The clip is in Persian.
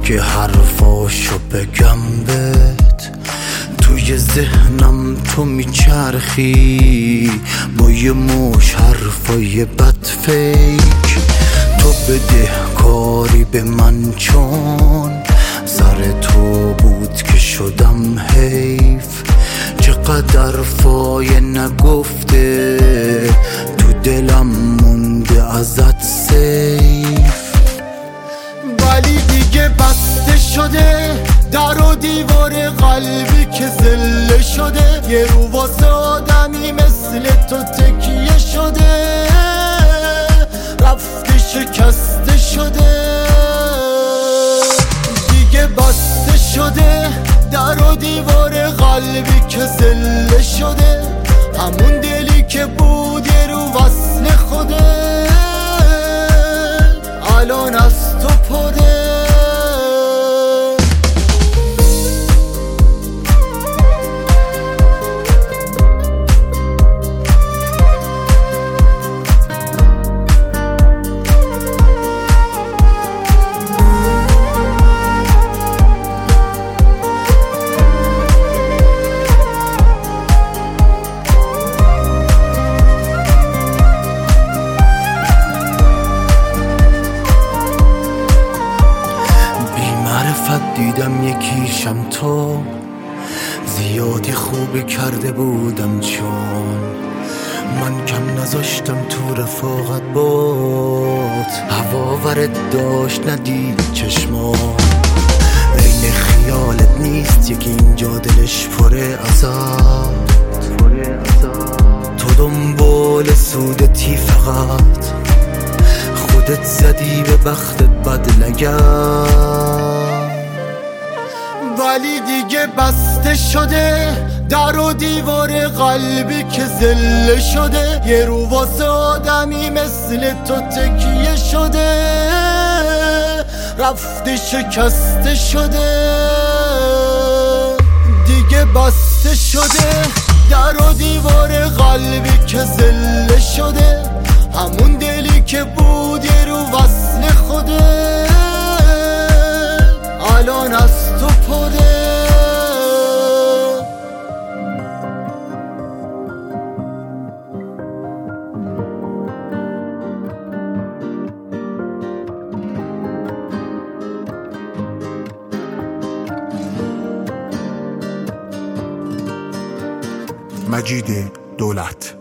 که حرفاشو بگم بهت، توی ذهنم تو میچرخی با یه مش حرفای بد فیک. تو بده کاری به من چون سر تو بود که شدم حیف. چقدر فای نگفته تو دلم مونده ازت سیف، ولی دیگه بسته شده در و دیوار قلبی که زله شده. یه رو واسه آدمی مثل تو تکیه شده، رفته شکسته شده. دیگه بسته شده در و دیوار قلبی که زله شده، همون دلی که بود یه رو وصل خوده الان از تو پره. دیدم یکیشم تو، زیادی خوبی کرده بودم چون من کم نذاشتم تو رفاقت بات. هوا ورد داشت ندید چشمام، عین خیالت نیست یکی اینجا دلش پره ازت. تو دنبال سودتی فقط، خودت زدی به بختت بد نگرد. ولی دیگه بسته شده در و دیوار قلبی که زله شده، یه رو واسه آدمی مثل تو تکیه شده، رفته شکسته شده. دیگه بسته شده در و دیوار قلبی که زله شده، همون دلی که بود یه رو وصل خوده الان از تو پره. مجید دولت.